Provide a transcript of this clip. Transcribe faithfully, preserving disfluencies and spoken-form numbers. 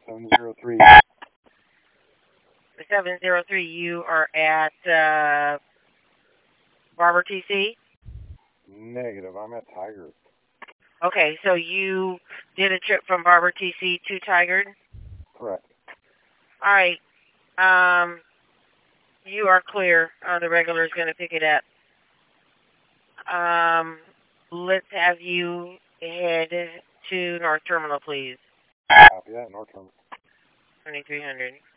seven zero three. seven zero three, you are at uh, Barber T C? Negative, I'm at Tigard. Okay, so you did a trip from Barber T C to Tigard? Correct. All right. Um, you are clear. Uh, the regular is going to pick it up. Um, let's have you head to North Terminal, please. Copy that, North Terminal. twenty-three hundred.